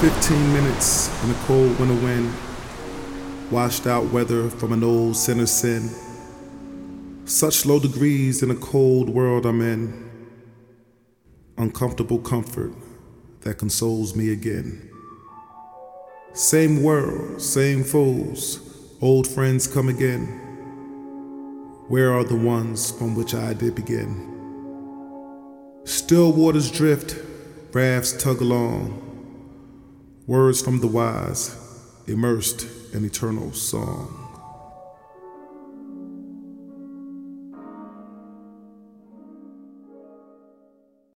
15 minutes in a cold winter wind, washed out weather from an old sinner's sin. Such low degrees in a cold world I'm in, uncomfortable comfort that consoles me again. Same world, same foes, old friends come again. Where are the ones from which I did begin? Still waters drift, rafts tug along, words from the wise, immersed in eternal song.